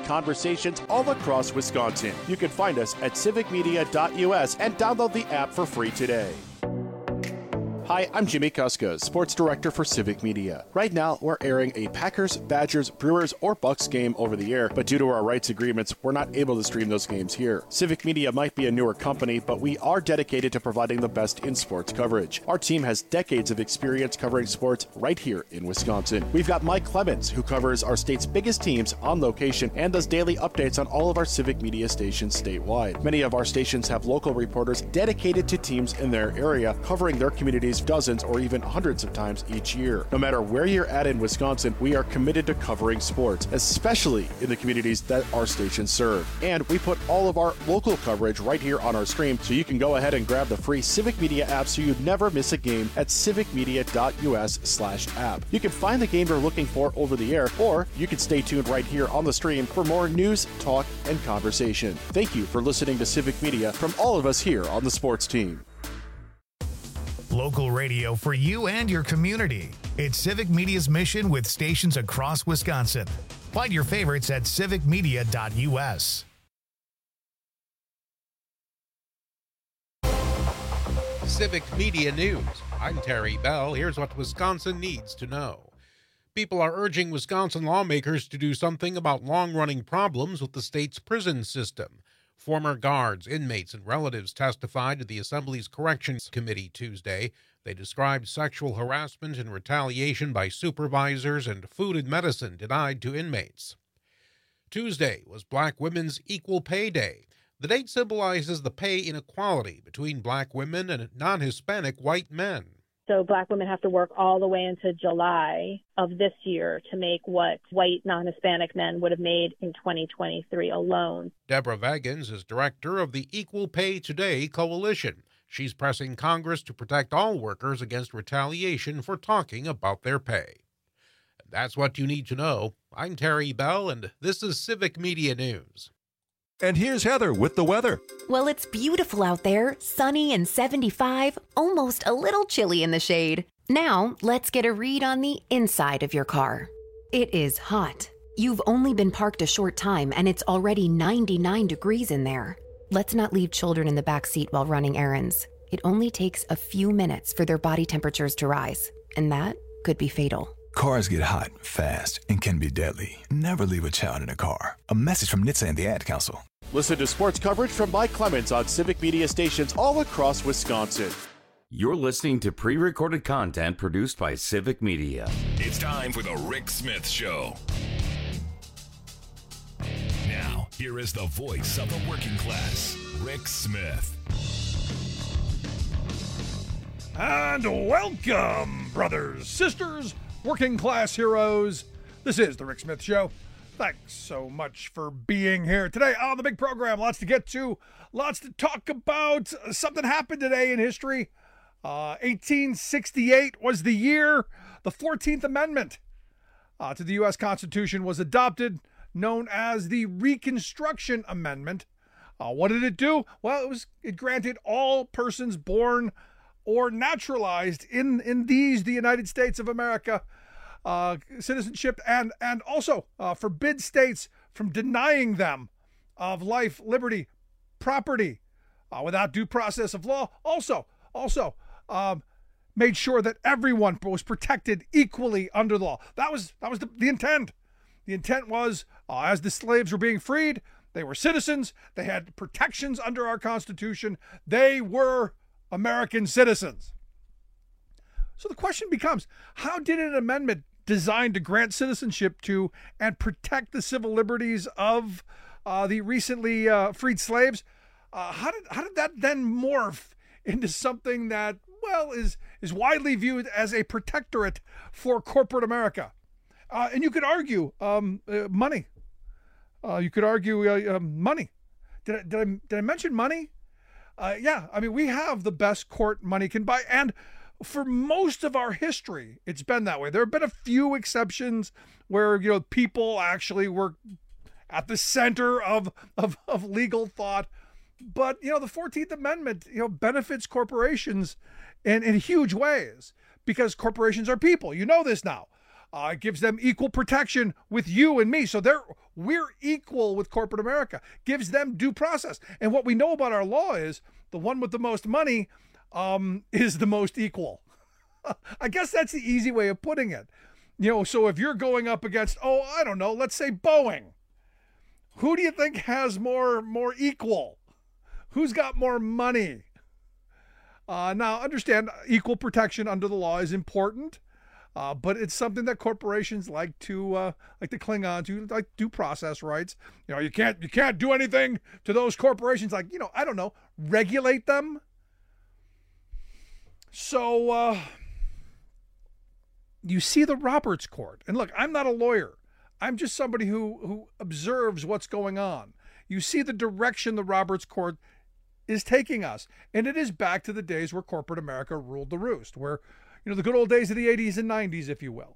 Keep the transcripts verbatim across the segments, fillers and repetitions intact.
conversations all across Wisconsin. You can find us at civic media dot U S and download the app for free today. Hi, I'm Jimmy Kuska, Sports Director for Civic Media. Right now, we're airing a Packers, Badgers, Brewers, or Bucks game over the air, but due to our rights agreements, we're not able to stream those games here. Civic Media might be a newer company, but we are dedicated to providing the best in sports coverage. Our team has decades of experience covering sports right here in Wisconsin. We've got Mike Clemens, who covers our state's biggest teams on location and does daily updates on all of our Civic Media stations statewide. Many of our stations have local reporters dedicated to teams in their area, covering their communities dozens or even hundreds of times each year. No matter where you're at in Wisconsin, we are committed to covering sports, especially in the communities that our stations serve. And we put all of our local coverage right here on our stream, so you can go ahead and grab the free Civic Media app so you never miss a game at civic media dot U S slash app. You can find the game you're looking for over the air, or you can stay tuned right here on the stream for more news, talk, and conversation. Thank you for listening to Civic Media from all of us here on the sports team. Local radio for you and your community. It's Civic Media's mission with stations across Wisconsin. Find your favorites at civic media dot U S. Civic Media News. I'm Terry Bell. Here's what Wisconsin needs to know. People are urging Wisconsin lawmakers to do something about long-running problems with the state's prison system. Former guards, inmates, and relatives testified to the Assembly's Corrections Committee Tuesday. They described sexual harassment and retaliation by supervisors and food and medicine denied to inmates. Tuesday was Black Women's Equal Pay Day. The date symbolizes the pay inequality between Black women and non-Hispanic white men. So Black women have to work all the way into July of this year to make what white non-Hispanic men would have made in twenty twenty-three alone. Deborah Vagans is director of the Equal Pay Today Coalition. She's pressing Congress to protect all workers against retaliation for talking about their pay. And that's what you need to know. I'm Terry Bell, and this is Civic Media News. And here's Heather with the weather. Well, it's beautiful out there, sunny and seventy-five, almost a little chilly in the shade. Now, let's get a read on the inside of your car. It is hot. You've only been parked a short time and it's already ninety-nine degrees in there. Let's not leave children in the back seat while running errands. It only takes a few minutes for their body temperatures to rise, and that could be fatal. Cars get hot, fast, and can be deadly. Never leave a child in a car. A message from N H T S A and the Ad Council. Listen to sports coverage from Mike Clemens on Civic Media stations all across Wisconsin. You're listening to pre-recorded content produced by Civic Media. It's time for the Rick Smith Show. Now, here is the voice of the working class, Rick Smith. And welcome, brothers, sisters, working class heroes. This is the Rick Smith Show. Thanks so much for being here today on the big program. Lots to get to, lots to talk about. Something happened today in history. Uh, eighteen sixty-eight was the year the fourteenth Amendment uh, to the U S Constitution was adopted, known as the Reconstruction Amendment. Uh, what did it do? Well, it was it granted all persons born or naturalized in, in these, the United States of America, uh, citizenship, and, and also uh, forbid states from denying them of life, liberty, property uh, without due process of law. Also, also um, made sure that everyone was protected equally under the law. That was, that was the, the intent. The intent was, uh, as the slaves were being freed, they were citizens, they had protections under our Constitution, they were American citizens. So the question becomes, how did an amendment designed to grant citizenship to and protect the civil liberties of uh, the recently uh, freed slaves, uh, how did how did that then morph into something that, well, is is widely viewed as a protectorate for corporate America? Uh, and you could argue um, uh, money. Uh, you could argue uh, um, money. Did I, did I did I mention money? Uh, yeah, I mean, we have the best court money can buy, and for most of our history, it's been that way. There have been a few exceptions where, you know, people actually were at the center of of, of legal thought, but, you know, the fourteenth Amendment, you know, benefits corporations in, in huge ways because corporations are people. You know this now. Uh, it gives them equal protection with you and me. So they're we're equal with corporate America. Gives them due process. And what we know about our law is the one with the most money um, is the most equal. I guess that's the easy way of putting it. You know, so if you're going up against, oh, I don't know, let's say Boeing. Who do you think has more more equal? Who's got more money? Uh, now, understand, equal protection under the law is important. Uh, but it's something that corporations like to uh, like to cling on to, like due process rights. You know, you can't you can't do anything to those corporations. Like, you know, I don't know, regulate them. So uh, you see the Roberts Court, and look, I'm not a lawyer. I'm just somebody who who observes what's going on. You see the direction the Roberts Court is taking us, and it is back to the days where corporate America ruled the roost, where, you know, the good old days of the eighties and nineties, if you will.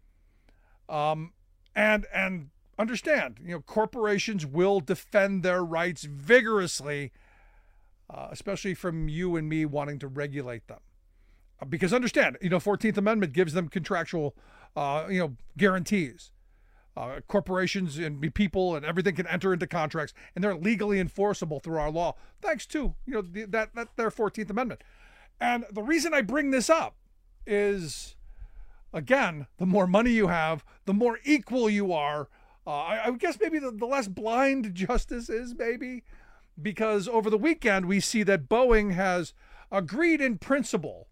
Um, and and understand, you know, corporations will defend their rights vigorously, uh, especially from you and me wanting to regulate them. Uh, because understand, you know, fourteenth Amendment gives them contractual, uh, you know, guarantees. Uh, corporations and people and everything can enter into contracts, and they're legally enforceable through our law, thanks to, you know, the, that that their fourteenth Amendment. And the reason I bring this up is, again, the more money you have, the more equal you are. Uh, I, I guess maybe the, the less blind justice is, maybe, because over the weekend we see that Boeing has agreed in principle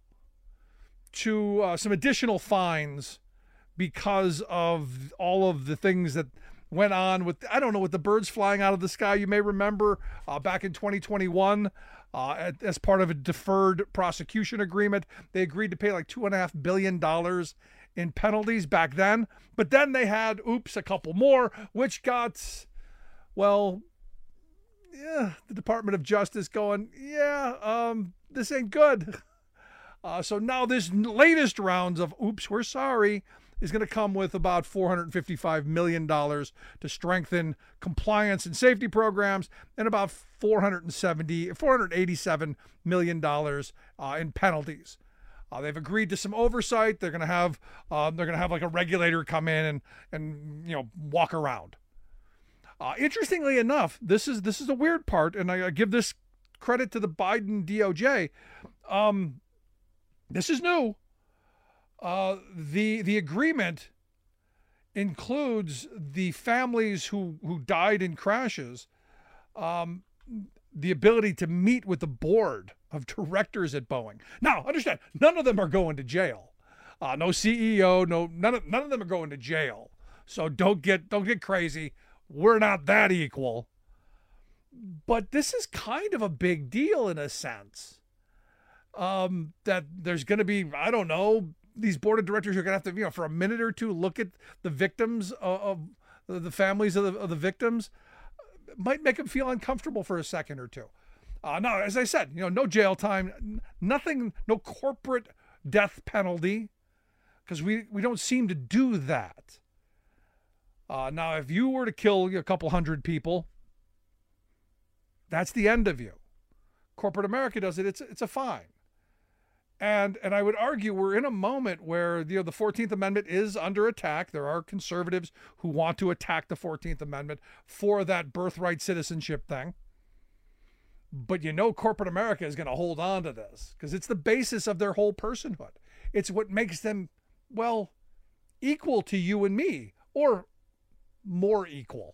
to uh, some additional fines because of all of the things that went on with, I don't know, with the birds flying out of the sky. You may remember uh, back in twenty twenty-one, uh, as part of a deferred prosecution agreement, they agreed to pay like two and a half billion dollars in penalties back then. But then they had, oops, a couple more, which got, well, yeah, the Department of Justice going, yeah, um, this ain't good. Uh, so now this latest rounds of, oops, we're sorry, is going to come with about four hundred fifty-five million dollars to strengthen compliance and safety programs, and about four hundred seventy, four hundred eighty-seven million dollars uh, in penalties. Uh, they've agreed to some oversight. They're going to have um, they're going to have like a regulator come in and and you know walk around. Uh, interestingly enough, this is this is a weird part, and I, I give this credit to the Biden D O J. Um, this is new. Uh, the the agreement includes the families who, who died in crashes, um, the ability to meet with the board of directors at Boeing. Now, understand, none of them are going to jail. Uh, no C E O, no none of none of them are going to jail. So don't get don't get crazy. We're not that equal. But this is kind of a big deal in a sense. Um, that there's going to be, I don't know, these board of directors are going to have to, you know, for a minute or two, look at the victims of, of the families of the, of the victims. Might make them feel uncomfortable for a second or two. Uh, no, as I said, you know, no jail time, nothing, no corporate death penalty, because we, we don't seem to do that. Uh, now, if you were to kill a couple hundred people, that's the end of you. Corporate America does it. It's it's a fine. And and I would argue we're in a moment where, you know, the fourteenth Amendment is under attack. There are conservatives who want to attack the fourteenth Amendment for that birthright citizenship thing. But you know corporate America is going to hold on to this because it's the basis of their whole personhood. It's what makes them, well, equal to you and me, or more equal.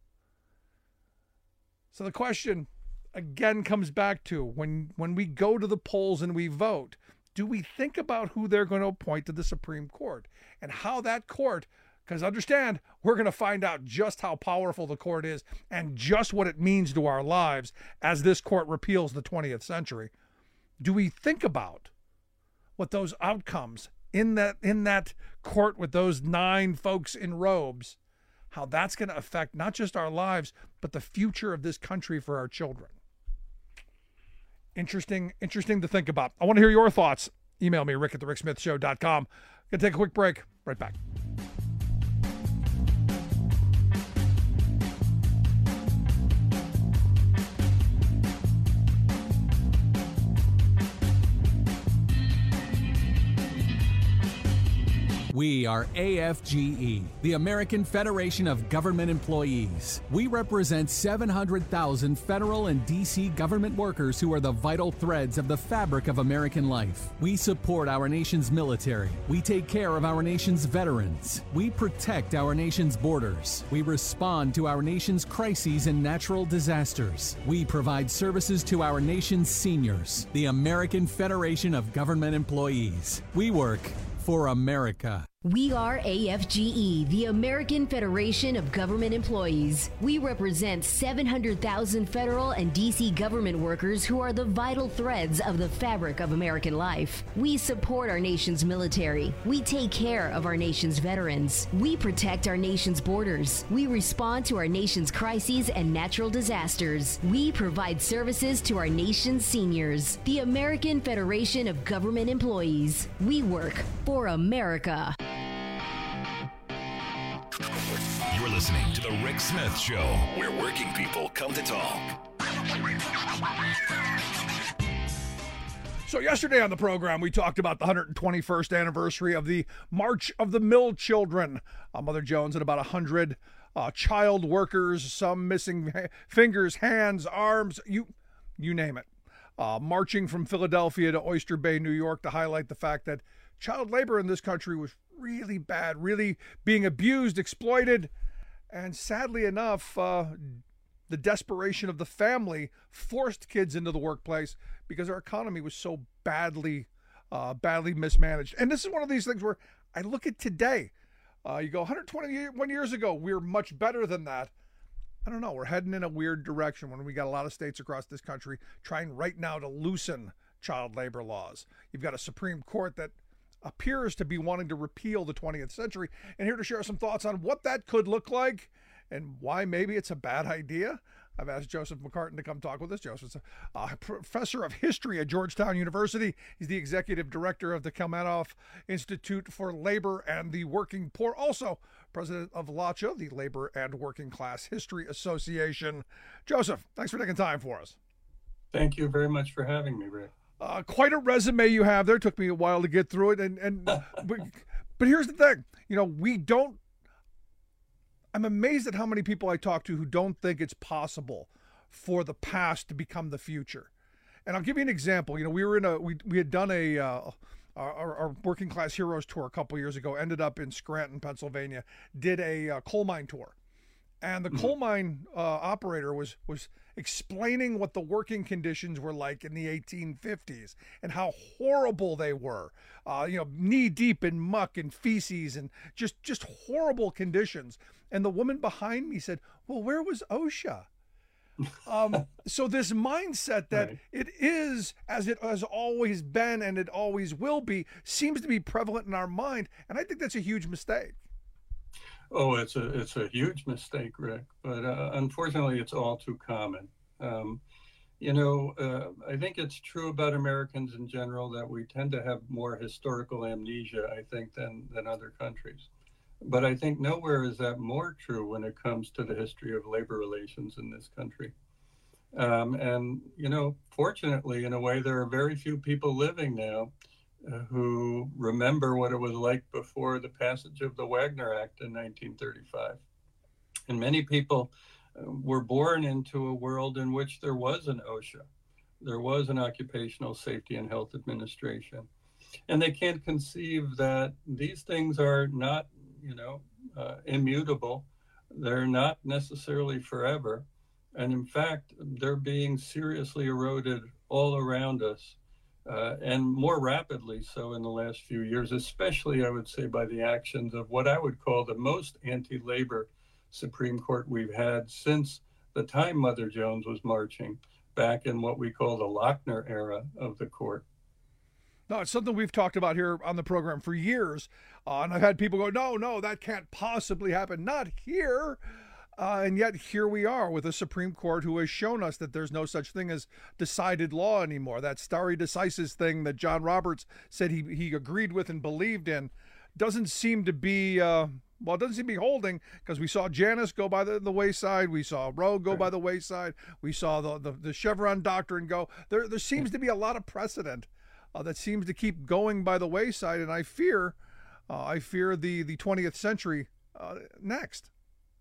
So the question again comes back to, when when we go to the polls and we vote, do we think about who they're going to appoint to the Supreme Court and how that court, because understand, we're going to find out just how powerful the court is and just what it means to our lives as this court repeals the twentieth century. Do we think about what those outcomes in that in that court with those nine folks in robes, how that's going to affect not just our lives, but the future of this country for our children? Interesting, interesting to think about. I want to hear your thoughts. Email me, rick at the rick smith show dot com. Gonna take a quick break. Right back. We are A F G E, the American Federation of Government Employees. We represent seven hundred thousand federal and D C government workers who are the vital threads of the fabric of American life. We support our nation's military. We take care of our nation's veterans. We protect our nation's borders. We respond to our nation's crises and natural disasters. We provide services to our nation's seniors. The American Federation of Government Employees. We work for America. We are A F G E, the American Federation of Government Employees. We represent seven hundred thousand federal and D C government workers who are the vital threads of the fabric of American life. We support our nation's military. We take care of our nation's veterans. We protect our nation's borders. We respond to our nation's crises and natural disasters. We provide services to our nation's seniors. The American Federation of Government Employees. We work for America. You're listening to The Rick Smith Show, where working people come to talk. So yesterday on the program, we talked about the one hundred twenty-first anniversary of the March of the Mill Children. Uh, Mother Jones and about one hundred uh, child workers, some missing ha- fingers, hands, arms, you, you name it. Uh, marching from Philadelphia to Oyster Bay, New York, to highlight the fact that child labor in this country was really bad, really being abused, exploited, and sadly enough, uh, the desperation of the family forced kids into the workplace because our economy was so badly, uh, badly mismanaged. And this is one of these things where I look at today. Uh, you go one hundred twenty-one years ago, we were much better than that. I don't know. We're heading in a weird direction when we got a lot of states across this country trying right now to loosen child labor laws. You've got a Supreme Court that appears to be wanting to repeal the twentieth century. And here to share some thoughts on what that could look like and why maybe it's a bad idea, I've asked Joseph McCartin to come talk with us. Joseph's a uh, professor of history at Georgetown University. He's the executive director of the Kalmanoff Institute for Labor and the Working Poor, also president of LACHA, the Labor and Working Class History Association. Joseph, thanks for taking time for us. Thank you very much for having me, Rick. Uh, quite a resume you have there. It took me a while to get through it. And, and but, but here's the thing. You know, we don't, I'm amazed at how many people I talk to who don't think it's possible for the past to become the future. And I'll give you an example. You know, we were in a, we, we had done a, uh, our, our Working Class Heroes tour a couple years ago, ended up in Scranton, Pennsylvania, did a uh, coal mine tour. And the mm-hmm. coal mine uh, operator was was explaining what the working conditions were like in the eighteen fifties and how horrible they were. Uh, you know, knee deep in muck and feces and just just horrible conditions. And the woman behind me said, "Well, where was OSHA?" um, so this mindset that right. it is as it has always been and it always will be seems to be prevalent in our mind, and I think that's a huge mistake. Oh, it's a it's a huge mistake, Rick. But uh, unfortunately, it's all too common. Um, you know, uh, I think it's true about Americans in general that we tend to have more historical amnesia, I think, than than other countries. But I think nowhere is that more true when it comes to the history of labor relations in this country. Um, and you know, fortunately, in a way, there are very few people living now Uh, who remember what it was like before the passage of the Wagner Act in nineteen thirty-five. And many people uh, were born into a world in which there was an OSHA, there was an Occupational Safety and Health Administration. And they can't conceive that these things are not, you know, uh, immutable. They're not necessarily forever. And in fact, they're being seriously eroded all around us. Uh, and more rapidly so in the last few years, especially, I would say, by the actions of what I would call the most anti-labor Supreme Court we've had since the time Mother Jones was marching back in what we call the Lochner era of the court. No, it's something we've talked about here on the program for years. Uh, and I've had people go, no, no, that can't possibly happen. Not here. Uh, and yet here we are with a Supreme Court who has shown us that there's no such thing as decided law anymore. That stare decisis thing that John Roberts said he, he agreed with and believed in doesn't seem to be, uh, well, it doesn't seem to be holding, because we saw Janus go by the, the wayside. We saw Roe go by the wayside. We saw the, the, the Chevron doctrine go. There, there seems to be a lot of precedent uh, that seems to keep going by the wayside. And I fear uh, I fear the, the twentieth century uh, next.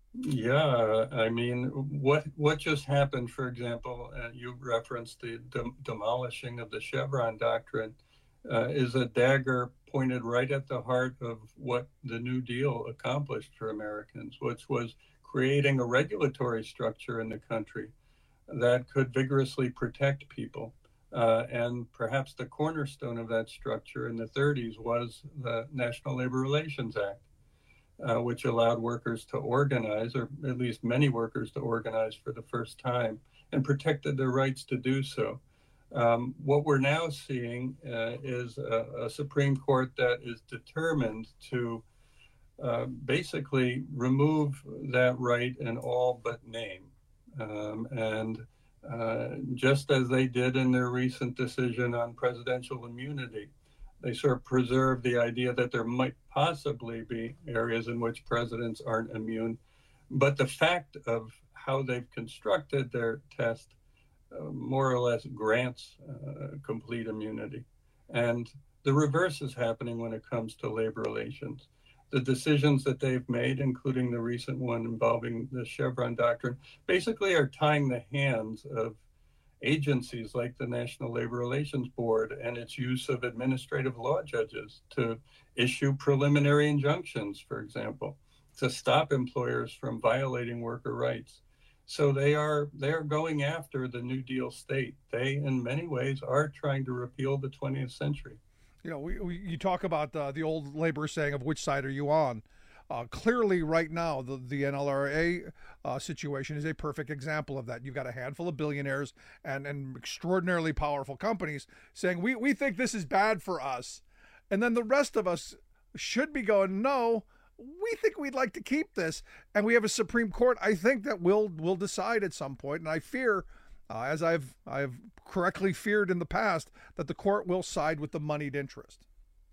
Yeah, I mean, what what just happened, for example, uh, you referenced the de- demolishing of the Chevron doctrine, uh, is a dagger pointed right at the heart of what the New Deal accomplished for Americans, which was creating a regulatory structure in the country that could vigorously protect people. Uh, and perhaps the cornerstone of that structure in the thirties was the National Labor Relations Act. Uh, which allowed workers to organize, or at least many workers to organize for the first time, and protected their rights to do so. Um, what we're now seeing uh, is a, a Supreme Court that is determined to uh, basically remove that right in all but name. Um, and uh, just as they did in their recent decision on presidential immunity, they sort of preserve the idea that there might possibly be areas in which presidents aren't immune. But the fact of how they've constructed their test uh, more or less grants uh, complete immunity. And the reverse is happening when it comes to labor relations. The decisions that they've made, including the recent one involving the Chevron doctrine, basically are tying the hands of agencies like the National Labor Relations Board and its use of administrative law judges to issue preliminary injunctions, for example, to stop employers from violating worker rights. So they are they are going after the New Deal state. They, in many ways, are trying to repeal the twentieth century. You know, we, we you talk about uh, the old labor saying of which side are you on? Uh, clearly, right now, the, the N L R A uh, situation is a perfect example of that. You've got a handful of billionaires and, and extraordinarily powerful companies saying, we, we think this is bad for us. And then the rest of us should be going, no, we think we'd like to keep this. And we have a Supreme Court, I think, that will will decide at some point. And I fear, uh, as I've I've correctly feared in the past, that the court will side with the moneyed interest.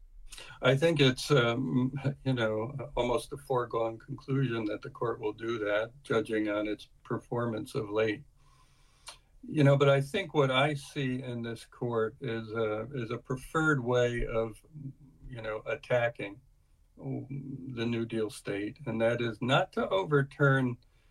I think it's, um, you know, almost a foregone conclusion that the court will do that, judging on its performance of late. You know, but I think what I see in this court is a, is a preferred way of, you know, attacking the New Deal state, and that is not to overturn,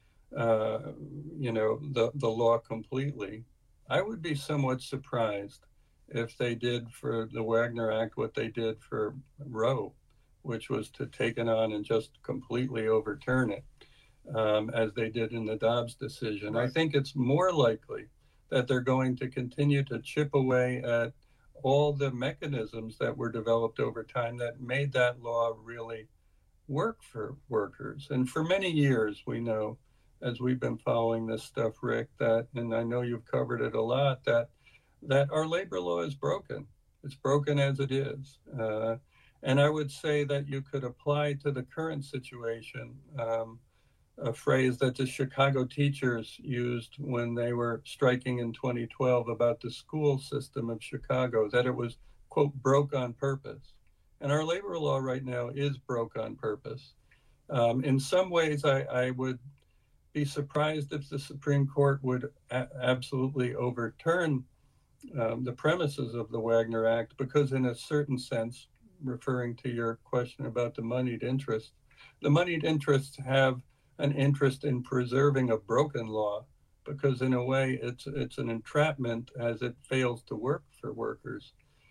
uh, you know, the, the law completely. I would be somewhat surprised if they did for the Wagner Act what they did for Roe, which was to take it on and just completely overturn it, um, as they did in the Dobbs decision. Right. I think it's more likely that they're going to continue to chip away at all the mechanisms that were developed over time that made that law really work for workers. And for many years, we know, as we've been following this stuff, Rick, that, and I know you've covered it a lot, that that our labor law is broken. It's broken as it is. Uh, and I would say that you could apply to the current situation um, a phrase that the Chicago teachers used when they were striking in twenty twelve about the school system of Chicago, that it was, quote, broke on purpose. And our labor law right now is broke on purpose. Um, in some ways, I, I would be surprised if the Supreme Court would a- absolutely overturn Um, the premises of the Wagner Act, because in a certain sense, referring to your question about the moneyed interests, the moneyed interests have an interest in preserving a broken law, because in a way it's it's an entrapment as it fails to work for workers.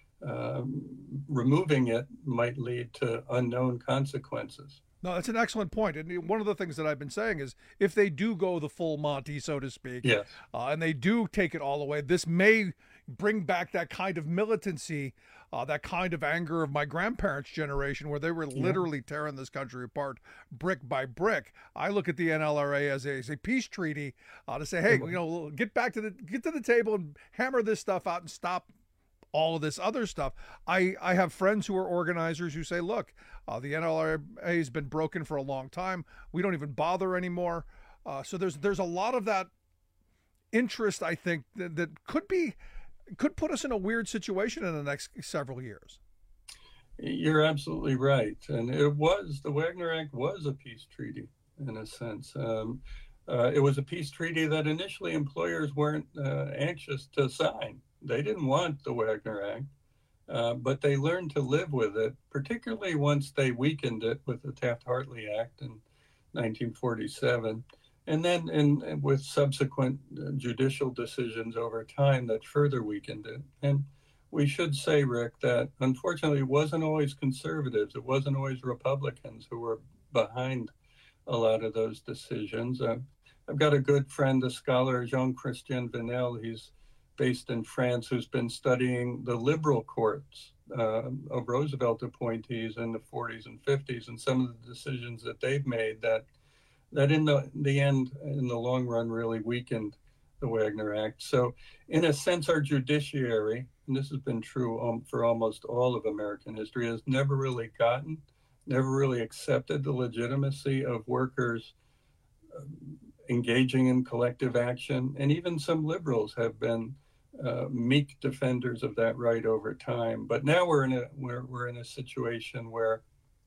Um, removing it might lead to unknown consequences. No, that's an excellent point. And one of the things that I've been saying is if they do go the full Monty, so to speak, yes. uh, and they do take it all away, this may bring back that kind of militancy, uh, that kind of anger of my grandparents' generation, where they were yeah. literally tearing this country apart brick by brick. I look at the N L R A as a, as a peace treaty uh, to say, hey, you know, get back to the get to the table and hammer this stuff out and stop all of this other stuff. I, I have friends who are organizers who say, look, uh, the N L R A has been broken for a long time. We don't even bother anymore. Uh, so there's there's a lot of that interest, I think, that, that could be could put us in a weird situation in the next several years. You're absolutely right. And it was, the Wagner Act was a peace treaty in a sense. Um, uh, it was a peace treaty that initially employers weren't uh, anxious to sign. They didn't want the Wagner Act. Uh, but they learned to live with it, particularly once they weakened it with the Taft-Hartley Act in nineteen forty-seven, and then in, with subsequent judicial decisions over time that further weakened it. And we should say, Rick, that unfortunately it wasn't always conservatives, it wasn't always Republicans who were behind a lot of those decisions. Uh, I've got a good friend, a scholar, Jean-Christian Venel, he's based in France, who's been studying the liberal courts uh, of Roosevelt appointees in the forties and fifties, and some of the decisions that they've made that that in the, the end, in the long run, really weakened the Wagner Act. So in a sense, our judiciary, and this has been true um, for almost all of American history, has never really gotten, never really accepted the legitimacy of workers um, engaging in collective action. And even some liberals have been uh, meek defenders of that right over time. But now we're in a, we're, we're in a situation where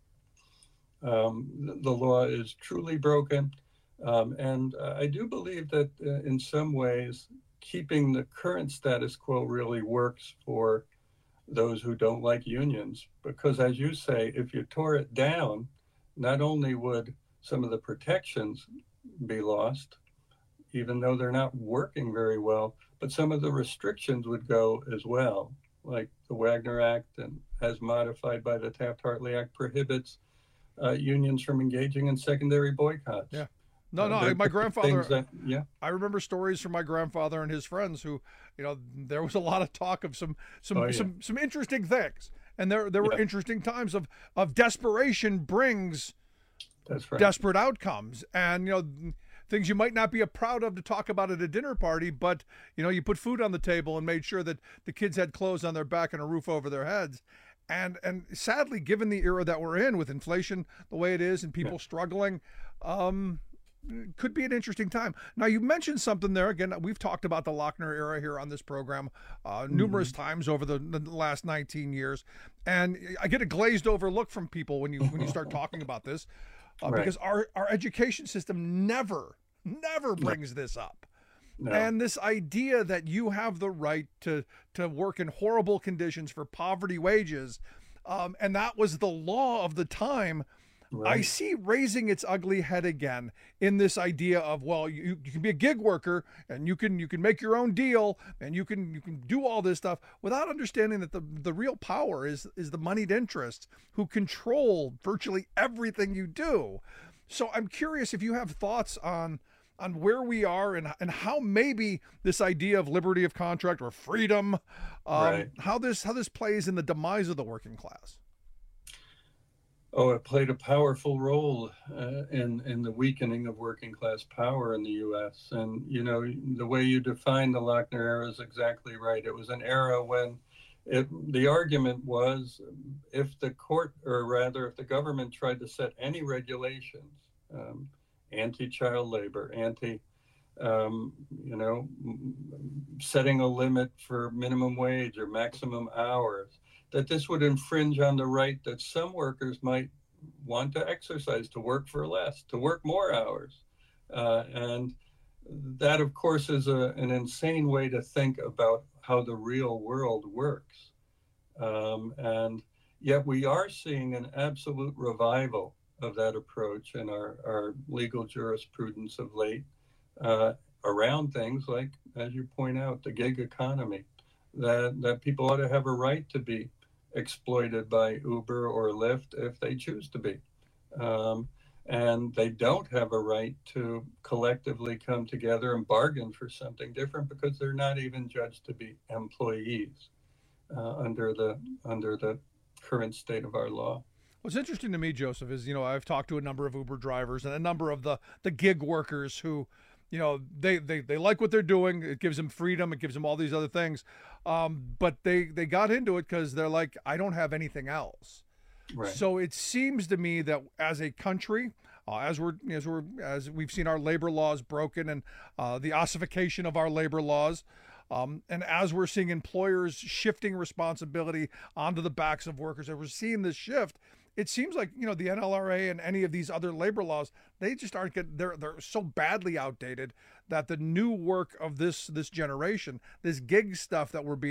um, the, the law is truly broken. Um, and uh, I do believe that uh, in some ways, keeping the current status quo really works for those who don't like unions. Because as you say, if you tore it down, not only would some of the protections be lost, even though they're not working very well, but some of the restrictions would go as well. Like the Wagner Act, and as modified by the Taft-Hartley Act, prohibits uh, unions from engaging in secondary boycotts. Yeah. No, Uh, no, there- my grandfather, things that- yeah. I remember stories from my grandfather and his friends who, you know, there was a lot of talk of some some Oh, yeah. some, some interesting things. And there there were Yeah. interesting times of, of desperation brings That's right. desperate outcomes. And, you know, things you might not be proud of to talk about at a dinner party, but, you know, you put food on the table and made sure that the kids had clothes on their back and a roof over their heads. And and sadly, given the era that we're in with inflation the way it is and people struggling, um, it could be an interesting time. Now, you mentioned something there. Again, we've talked about the Lochner era here on this program uh, numerous times over the, the last nineteen years. And I get a glazed over look from people when you when you start talking about this, uh, Right. because our, our education system never, never brings this up. No. And this idea that you have the right to to work in horrible conditions for poverty wages, um, and that was the law of the time. I Right. see raising its ugly head again in this idea of, well, you, you can be a gig worker and you can you can make your own deal and you can you can do all this stuff without understanding that the the real power is is the moneyed interests who control virtually everything you do. So I'm curious if you have thoughts on on where we are and and how maybe this idea of liberty of contract or freedom, um, Right. how this how this plays in the demise of the working class. Oh, it played a powerful role uh, in in the weakening of working class power in the U S. And you know, the way you define the Lochner era is exactly right. It was an era when it, the argument was, if the court, or rather, if the government tried to set any regulations, um, anti-child labor, anti, um, you know, m- setting a limit for minimum wage or maximum hours, that this would infringe on the right that some workers might want to exercise, to work for less, to work more hours. Uh, and that, of course, is a, an insane way to think about how the real world works. Um, and yet we are seeing an absolute revival of that approach in our, our legal jurisprudence of late uh, around things like, as you point out, the gig economy, that, that people ought to have a right to be exploited by Uber or Lyft if they choose to be. Um, and they don't have a right to collectively come together and bargain for something different because they're not even judged to be employees uh, under the under the current state of our law. What's interesting to me, Joseph, is, you know, I've talked to a number of Uber drivers and a number of the, the gig workers who, you know, they, they, they like what they're doing. It gives them freedom. It gives them all these other things. Um, but they, they got into it because they're like, I don't have anything else. Right. So it seems to me that as a country, uh, as we're as we're as we've seen our labor laws broken and uh, the ossification of our labor laws, um, and as we're seeing employers shifting responsibility onto the backs of workers, as we're seeing this shift, it seems like, you know, the N L R A and any of these other labor laws, they just aren't get they're they're so badly outdated that the new work of this this generation, this gig stuff that we're being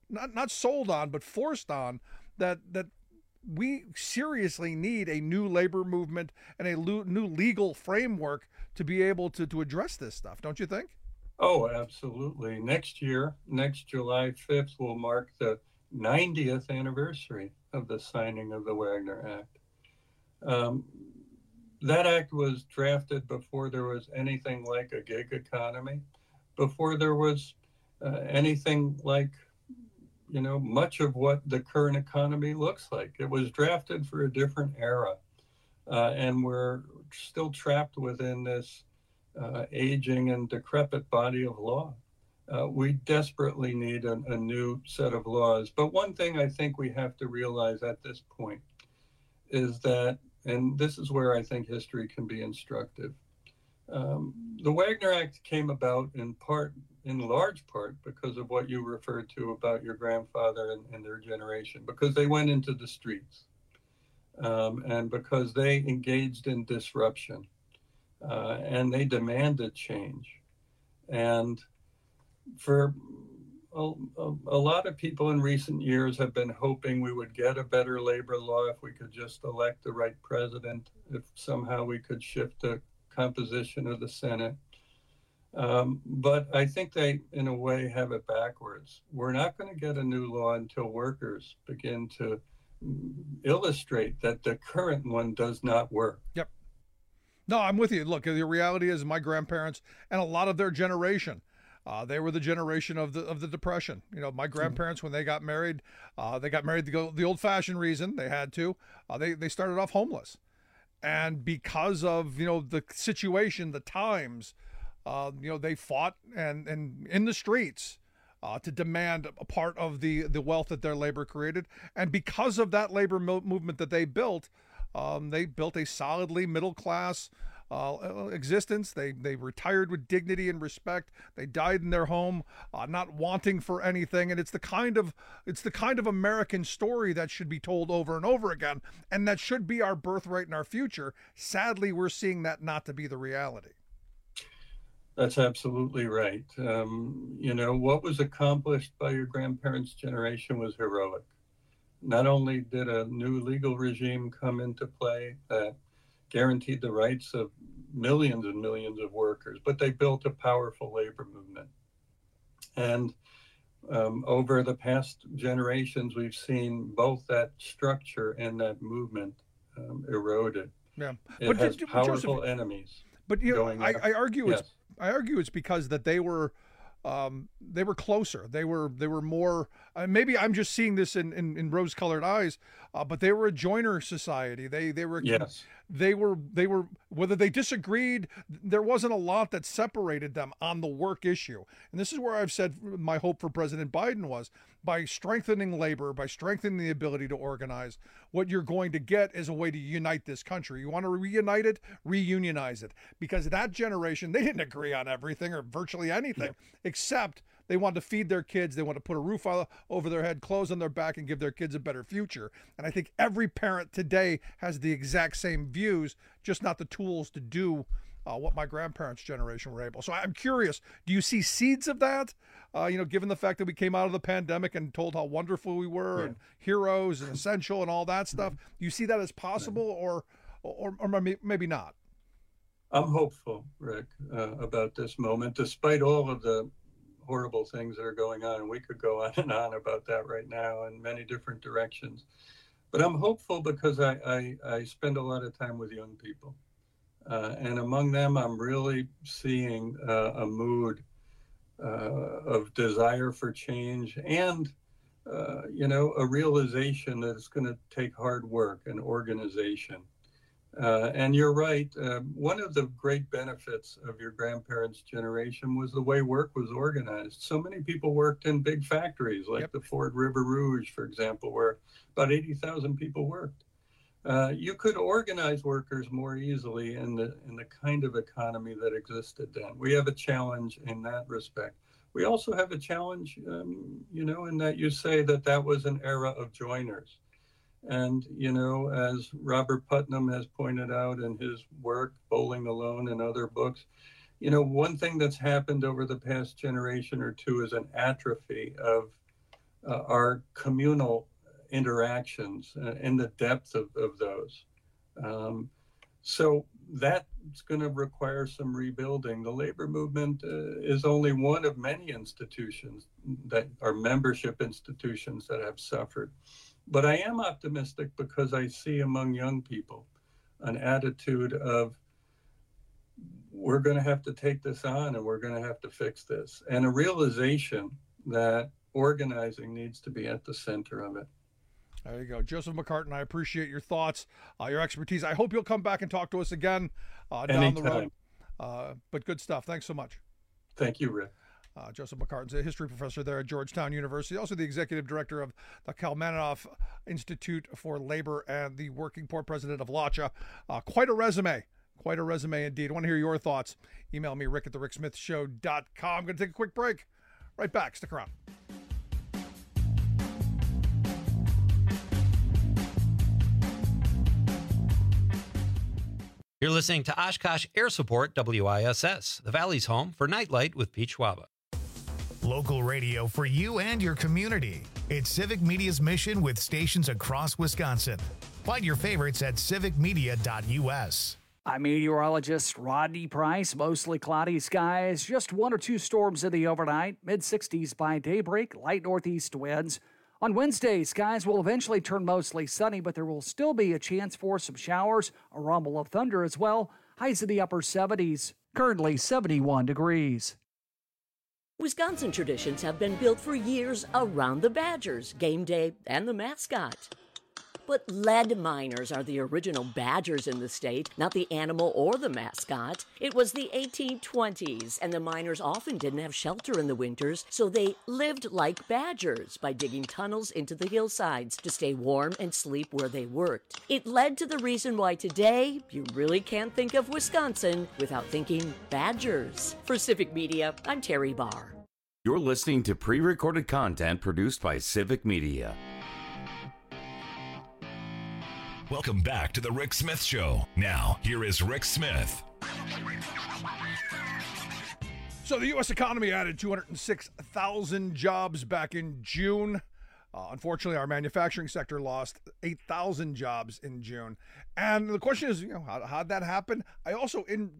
not not sold on, but forced on, that that we seriously need a new labor movement and a new legal framework to be able to, to address this stuff, don't you think? Oh, absolutely. Next year, next July fifth, will mark the ninetieth anniversary of the signing of the Wagner Act. Um, that act was drafted before there was anything like a gig economy, before there was uh, anything like, you know, much of what the current economy looks like. It was drafted for a different era, uh, and we're still trapped within this uh, aging and decrepit body of law. Uh, we desperately need a, a new set of laws. But one thing I think we have to realize at this point is that, and this is where I think history can be instructive, um, the Wagner Act came about in part, in large part, because of what you referred to about your grandfather and, and their generation, because they went into the streets um, and because they engaged in disruption uh, and they demanded change. And for a, a, a lot of people in recent years have been hoping we would get a better labor law if we could just elect the right president, if somehow we could shift the composition of the Senate. Um, but I think they, in a way, have it backwards. We're not going to get a new law until workers begin to illustrate that the current one does not work. Yep. No, I'm with you. Look, the reality is my grandparents and a lot of their generation, Uh, they were the generation of the of the Depression. You know, my grandparents, when they got married, uh, they got married the, the old-fashioned reason. They had to. Uh, they they started off homeless, and because of you know the situation, the times, uh, you know they fought and and in the streets uh, to demand a part of the the wealth that their labor created. And because of that labor mo- movement that they built, um, they built a solidly middle class Uh, existence. They they retired with dignity and respect. They died in their home, uh, not wanting for anything. And it's the kind of it's the kind of American story that should be told over and over again, and that should be our birthright and our future. Sadly, we're seeing that not to be the reality. That's absolutely right. Um, you know, what was accomplished by your grandparents' generation was heroic. Not only did a new legal regime come into play that guaranteed the rights of millions and millions of workers, but they built a powerful labor movement. And um, over the past generations, we've seen both that structure and that movement um, eroded. Yeah, it but has Joseph, powerful enemies. But you know, going I, there. I argue Yes. it's I argue it's because that they were. Um, they were closer. They were they were more. Uh, maybe I'm just seeing this in, in, in rose-colored eyes, uh, but they were a joiner society. They they were Yes. they were they were whether they disagreed, there wasn't a lot that separated them on the work issue. And this is where I've said my hope for President Biden was by strengthening labor, by strengthening the ability to organize. What you're going to get is a way to unite this country. You want to reunite it, reunionize it, because that generation, they didn't agree on everything or virtually anything. Yeah. Except they wanted to feed their kids. They wanted to put a roof over their head, clothes on their back, and give their kids a better future. And I think every parent today has the exact same views, just not the tools to do uh, what my grandparents' generation were able. So I'm curious, do you see seeds of that? Uh, you know, given the fact that we came out of the pandemic and told how wonderful we were, yeah. and heroes and essential and all that stuff, do you see that as possible, or, or, or maybe not? I'm hopeful, Rick, uh, about this moment, despite all of the horrible things that are going on. And we could go on and on about that right now in many different directions. But I'm hopeful because I, I, I spend a lot of time with young people. Uh, and among them, I'm really seeing uh, a mood uh, of desire for change and, uh, you know, a realization that it's going to take hard work and organization. Uh, and you're right. Uh, one of the great benefits of your grandparents' generation was the way work was organized. So many people worked in big factories like yep. the Ford River Rouge, for example, where about eighty thousand people worked. Uh, you could organize workers more easily in the in the kind of economy that existed then. We have a challenge in that respect. We also have a challenge, um, you know, in that you say that that was an era of joiners. And, you know, as Robert Putnam has pointed out in his work, Bowling Alone and other books, you know, one thing that's happened over the past generation or two is an atrophy of uh, are communal interactions uh, and the depth of, of those. Um, so that's going to require some rebuilding. The labor movement uh, is only one of many institutions that are membership institutions that have suffered. But I am optimistic because I see among young people an attitude of, we're going to have to take this on and we're going to have to fix this. And a realization that organizing needs to be at the center of it. There you go. Joseph McCartin, I appreciate your thoughts, uh, your expertise. I hope you'll come back and talk to us again uh, down Anytime. the road. Uh, but good stuff. Thanks so much. Thank you, Rick. Uh, Joseph McCartin's a history professor there at Georgetown University, also the executive director of the Kalmanoff Institute for Labor and the working poor president of LACHA. Uh, quite a resume. Quite a resume indeed. I want to hear your thoughts. Email me, rick at the rick smith show dot com. I'm going to take a quick break. Right back. Stick around. You're listening to Oshkosh Air Support W I S S, the Valley's home for Nightlight with Pete Schwaba. Local radio for you and your community. It's Civic Media's mission with stations across Wisconsin. Find your favorites at civic media dot U S. I'm meteorologist Rodney Price. Mostly cloudy skies, just one or two storms in the overnight, mid sixties by daybreak, light northeast winds. On Wednesday, skies will eventually turn mostly sunny, but there will still be a chance for some showers, a rumble of thunder as well. Highs in the upper seventies, currently seventy-one degrees. Wisconsin traditions have been built for years around the Badgers, game day, and the mascot. But lead miners are the original Badgers in the state, not the animal or the mascot. It was the eighteen twenties, and the miners often didn't have shelter in the winters, so they lived like badgers by digging tunnels into the hillsides to stay warm and sleep where they worked. It led to the reason why today you really can't think of Wisconsin without thinking Badgers. For Civic Media, I'm Terry Barr. You're listening to pre-recorded content produced by Civic Media. Welcome back to the Rick Smith Show. Now, here is Rick Smith. So the U S economy added two hundred six thousand jobs back in June. Uh, unfortunately, our manufacturing sector lost eight thousand jobs in June. And the question is, you know, how, how'd that happen? I also, in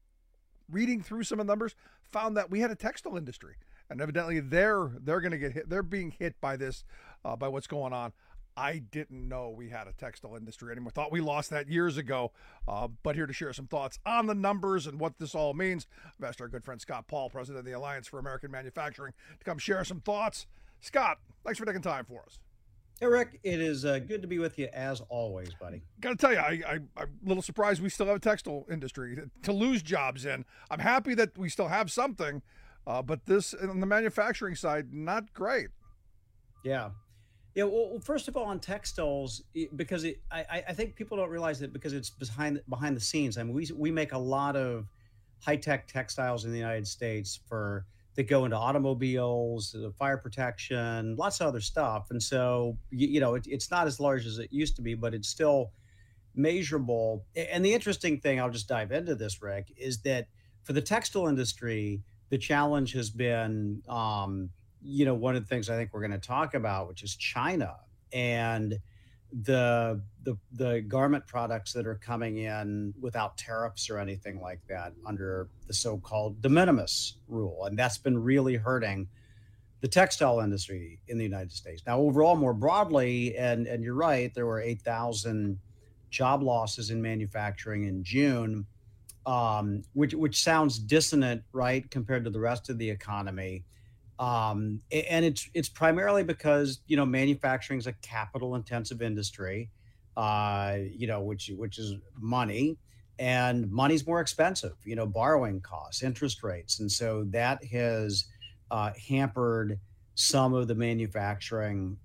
reading through some of the numbers, found that we had a textile industry. And evidently they're they're going to get hit. They're being hit by this, uh, by what's going on. I didn't know we had a textile industry anymore. Thought we lost that years ago. Uh, but here to share some thoughts on the numbers and what this all means, I've asked our good friend Scott Paul, president of the Alliance for American Manufacturing, to come share some thoughts. Scott, thanks for taking time for us. Hey, Rick, it is uh, good to be with you as always, buddy. Got to tell you, I, I, I'm a little surprised we still have a textile industry to lose jobs in. I'm happy that we still have something, uh, but this on the manufacturing side, not great. Yeah. Yeah, well, first of all, on textiles, because it, I, I think people don't realize that because it's behind behind the scenes. I mean, we we make a lot of high-tech textiles in the United States for that go into automobiles, fire protection, lots of other stuff. And so, you, you know, it, it's not as large as it used to be, but it's still measurable. And the interesting thing, I'll just dive into this, Rick, is that for the textile industry, the challenge has been um, you know, one of the things I think we're going to talk about, which is China and the the the garment products that are coming in without tariffs or anything like that under the so-called de minimis rule. And that's been really hurting the textile industry in the United States. Now, overall, more broadly, and, and you're right, there were eight thousand job losses in manufacturing in June, um, which which sounds dissonant, right, compared to the rest of the economy. Um, and it's it's primarily because, you know, manufacturing is a capital intensive industry, uh, you know, which which is money, and money's more expensive, you know, borrowing costs, interest rates. And so that has uh, hampered some of the manufacturing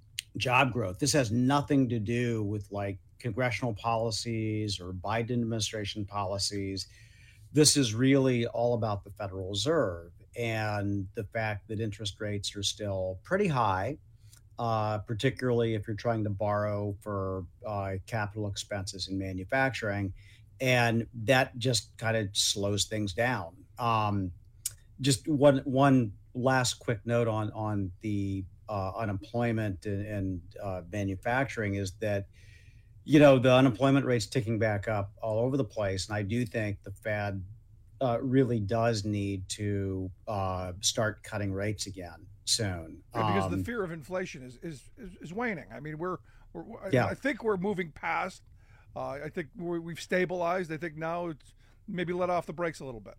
job growth. This has nothing to do with like congressional policies or Biden administration policies. This is really all about the Federal Reserve and the fact that interest rates are still pretty high, uh, particularly if you're trying to borrow for uh, capital expenses in manufacturing. And that just kind of slows things down. Um, just one one last quick note on, on the uh, unemployment and, and uh, manufacturing is that, you know, the unemployment rate's ticking back up all over the place. And I do think the Fed uh, really does need to uh, start cutting rates again soon. Yeah, because um, the fear of inflation is, is, is, is waning. I mean, we're, we're yeah. I, I think we're moving past, uh, I think we're, we've stabilized. I think now it's maybe let off the brakes a little bit.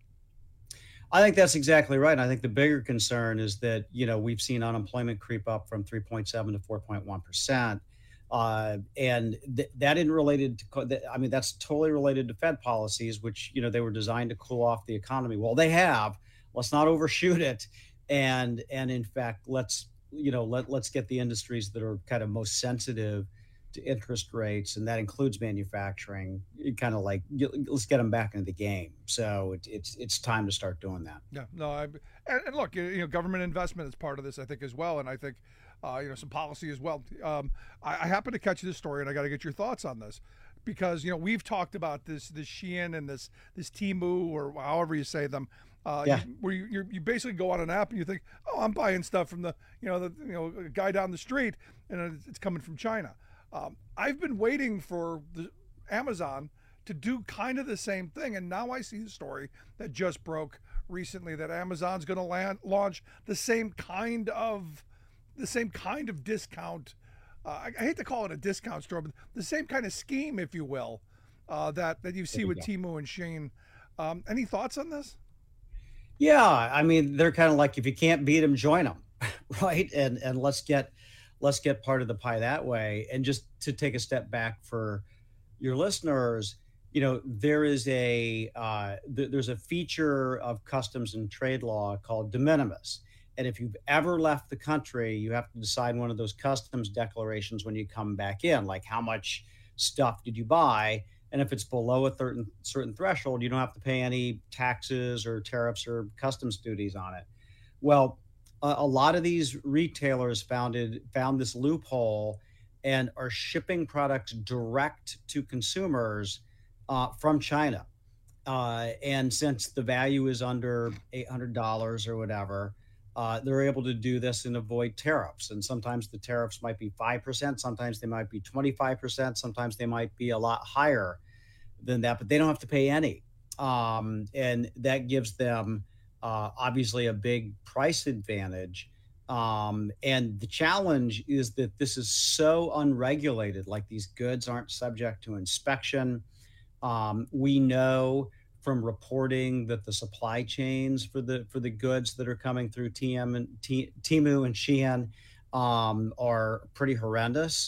I think that's exactly right. And I think the bigger concern is that, you know, we've seen unemployment creep up from three point seven to four point one percent. Uh, and th- that isn't related to, I mean, that's totally related to Fed policies, which, you know, they were designed to cool off the economy. Well, they have. Let's not overshoot it. And, and in fact, let's, you know, let, let's get the industries that are kind of most sensitive to interest rates, and that includes manufacturing, kind of like, let's get them back into the game. So it, it's it's time to start doing that. Yeah, no, I, and, and look, you know, government investment is part of this, I think, as well, and I think, uh, you know, some policy as well. Um, I, I happen to catch this story, and I got to get your thoughts on this, because you know we've talked about this this Shein and this this Temu, or however you say them. Uh, yeah. you, where you you're, you basically go on an app and you think, oh, I'm buying stuff from the you know the you know guy down the street, and it's coming from China. Um, I've been waiting for the Amazon to do kind of the same thing, and now I see the story that just broke recently that Amazon's going to launch the same kind of the same kind of discount. Uh, I, I hate to call it a discount store, but the same kind of scheme, if you will, uh, that that you see with Temu and Shein. Um, any thoughts on this? Yeah, I mean, they're kind of like, if you can't beat them, join them, right? And and let's get. Let's get part of the pie that way. And just to take a step back for your listeners, you know, there is a uh, th- there's a feature of customs and trade law called de minimis. And if you've ever left the country, you have to decide one of those customs declarations when you come back in, like how much stuff did you buy? And if it's below a certain certain threshold, you don't have to pay any taxes or tariffs or customs duties on it. Well, a lot of these retailers founded found this loophole and are shipping products direct to consumers uh, from China. Uh, and since the value is under eight hundred dollars or whatever, uh, they're able to do this and avoid tariffs. And sometimes the tariffs might be five percent, sometimes they might be twenty-five percent, sometimes they might be a lot higher than that, but they don't have to pay any. Um, and that gives them Uh, obviously a big price advantage. Um, and the challenge is that this is so unregulated, like these goods aren't subject to inspection. Um, we know from reporting that the supply chains for the for the goods that are coming through T M and T, Temu and Shein um, are pretty horrendous.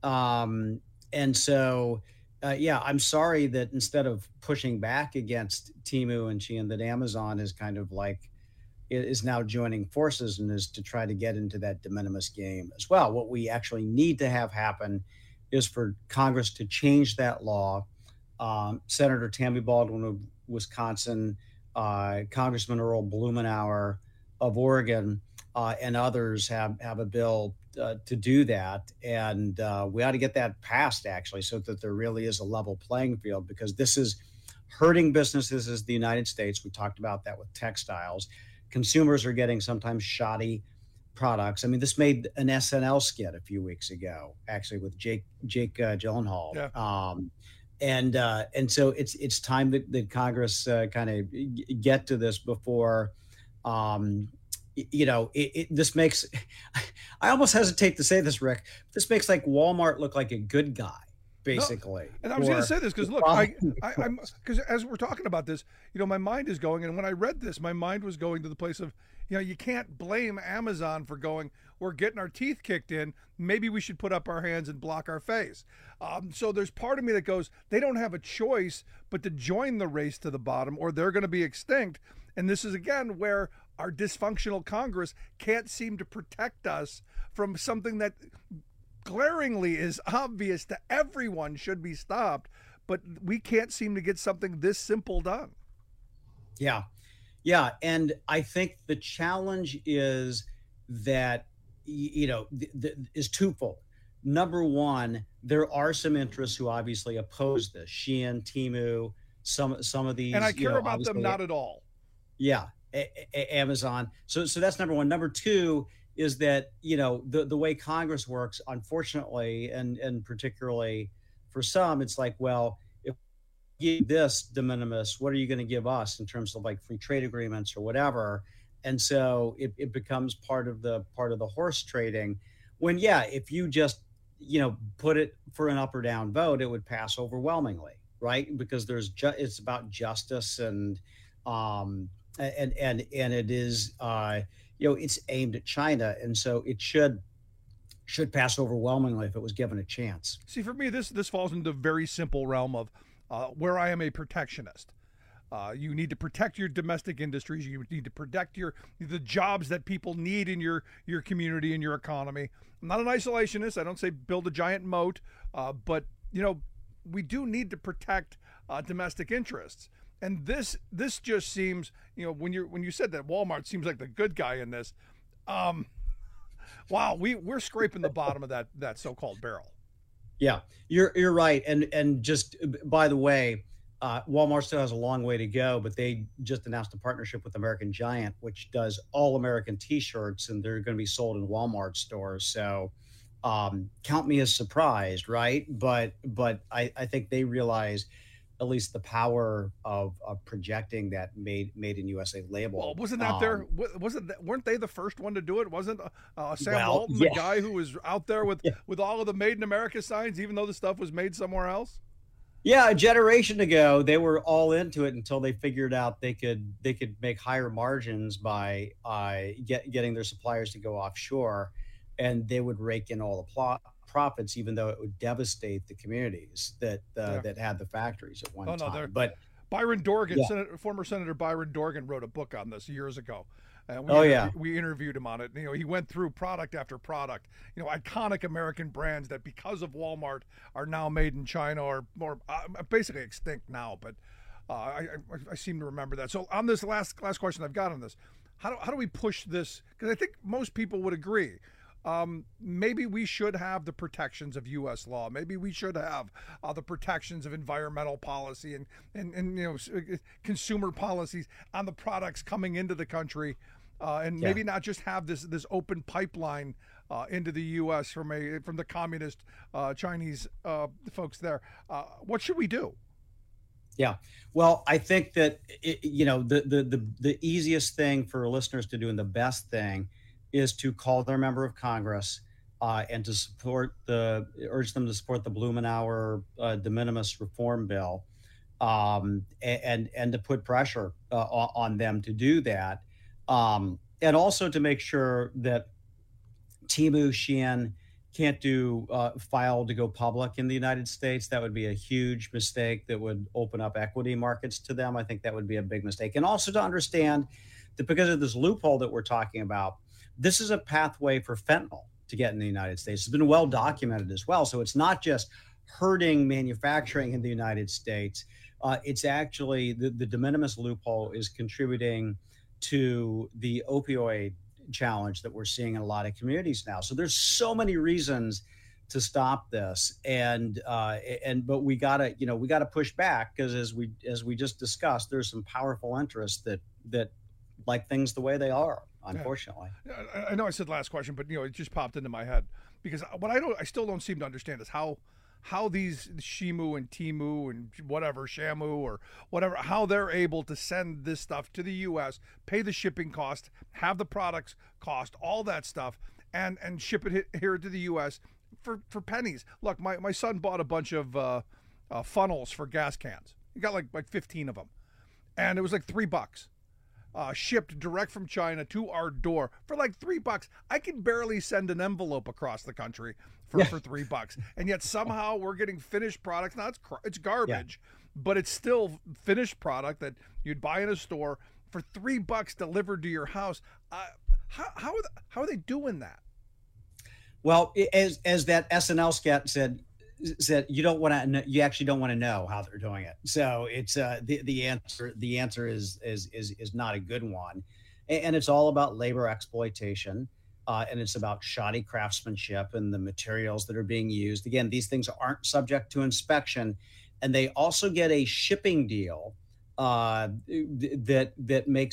Um, and so Uh, yeah, I'm sorry that instead of pushing back against Temu and Shein, that Amazon is kind of like is now joining forces and is to try to get into that de minimis game as well. What we actually need to have happen is for Congress to change that law. Um, Senator Tammy Baldwin of Wisconsin, uh, Congressman Earl Blumenauer of Oregon, uh, and others have, have a bill uh, to do that. And uh, we ought to get that passed, actually, so that there really is a level playing field, because this is hurting businesses as the United States. We talked about that with textiles. Consumers are getting sometimes shoddy products. I mean, this made an S N L skit a few weeks ago, actually, with Jake Jake uh, Gyllenhaal. Yeah. Um, and uh, and so it's it's time that, that Congress uh, kind of get to this before, um, you know, it, it, this makes, I almost hesitate to say this, Rick, this makes like Walmart look like a good guy, basically. No, and I was going to say this because look, I, I, I'm because as we're talking about this, you know, my mind is going, and when I read this, my mind was going to the place of, you know, you can't blame Amazon for going, we're getting our teeth kicked in. Maybe we should put up our hands and block our face. Um, so there's part of me that goes, they don't have a choice but to join the race to the bottom, or they're going to be extinct. And this is, again, where our dysfunctional Congress can't seem to protect us from something that glaringly is obvious to everyone should be stopped, but we can't seem to get something this simple done. Yeah. Yeah. And I think the challenge is that, you know, th- th- is twofold. Number one, there are some interests who obviously oppose this. Shein, Temu, some some of these. And I care you know, about them not at all. Yeah. A- A- Amazon. So so that's number one. Number two is that, you know, the, the way Congress works, unfortunately, and, and particularly for some, it's like, well, if you give this de minimis, what are you going to give us in terms of like free trade agreements or whatever? And so it, it becomes part of the part of the horse trading when, yeah, if you just, you know, put it for an up or down vote, it would pass overwhelmingly, right? Because there's ju- it's about justice and um, and and and it is uh, you know, it's aimed at China, and so it should should pass overwhelmingly if it was given a chance. See, for me, this this falls into the very simple realm of uh, where I am a protectionist. Uh, you need to protect your domestic industries. You need to protect your the jobs that people need in your your community and your economy. I'm not an isolationist. I don't say build a giant moat, uh, but you know, we do need to protect uh, domestic interests. And this this just seems, you know, when you're when you said that Walmart seems like the good guy in this, um, wow, we we're scraping the bottom of that that so-called barrel. Yeah, you're you're right. And and just by the way. Uh, Walmart still has a long way to go, but they just announced a partnership with American Giant, which does all American T-shirts, and they're going to be sold in Walmart stores. So um, count me as surprised, right? But but I, I think they realize at least the power of, of projecting that made made in U S A label. Well, wasn't that um, there? Wasn't that, weren't they the first one to do it? Wasn't uh, Sam well, Walton yeah. the guy who was out there with Yeah. with all of the Made in America signs, even though the stuff was made somewhere else? Yeah, a generation ago, they were all into it until they figured out they could they could make higher margins by uh, get, getting their suppliers to go offshore, and they would rake in all the pl- profits, even though it would devastate the communities that uh, Yeah. that had the factories at one Oh, no, they're- time. But Byron Dorgan, Yeah. Senator, former Senator Byron Dorgan, wrote a book on this years ago. And we Oh, interview- yeah. we interviewed him on it. You know, he went through product after product. You know, iconic American brands that, because of Walmart, are now made in China or or uh, basically extinct now. But uh, I, I I seem to remember that. So on this last last question I've got on this, how do how do we push this? Because I think most people would agree. Um, maybe we should have the protections of U S law. Maybe we should have uh, the protections of environmental policy and, and, and you know s- uh, consumer policies on the products coming into the country, uh, and Yeah. maybe not just have this this open pipeline uh, into the U S from a from the communist uh, Chinese uh, folks there. Uh, what should we do? Yeah. Well, I think that, it, you know, the, the, the, the easiest thing for listeners to do and the best thing is to call their member of Congress uh, and to support the, urge them to support the Blumenauer uh, de minimis reform bill, um, and, and to put pressure uh, on on them to do that. Um, and also to make sure that Temu, Shein can't do uh, file to go public in the United States. That would be a huge mistake that would open up equity markets to them. I think that would be a big mistake. And also to understand that because of this loophole that we're talking about, this is a pathway for fentanyl to get in the United States. It's been well documented as well. So it's not just hurting manufacturing in the United States. Uh, it's actually the, the de minimis loophole is contributing to the opioid challenge that we're seeing in a lot of communities now. So there's so many reasons to stop this, and uh, and but we gotta you know we gotta push back, because as we as we just discussed, there's some powerful interests that that like things the way they are, unfortunately. Yeah, I, I know I said last question, but you know it just popped into my head because what I don't I still don't seem to understand is how how these Shimu and Temu and whatever Shamu or whatever, how they're able to send this stuff to the U S, pay the shipping cost, have the products cost, all that stuff, and and ship it he- here to the U S for for pennies. Look, my, my son bought a bunch of uh, uh, funnels for gas cans. He got like like fifteen of them, and it was like three bucks. Uh, shipped direct from China to our door for like three bucks. I can barely send an envelope across the country for, Yeah. for three bucks, and yet somehow we're getting finished products. Now it's cr- it's garbage, but it's still finished product that you'd buy in a store for three bucks delivered to your house. Uh, how how are, the, how are they doing that? Well, i- as as that S N L sketch said, said you don't want to you actually don't want to know how they're doing it. So it's uh, the the answer the answer is is is is not a good one, and, and it's all about labor exploitation, uh, and it's about shoddy craftsmanship and the materials that are being used. Again, these things aren't subject to inspection, and they also get a shipping deal uh, th- that that makes it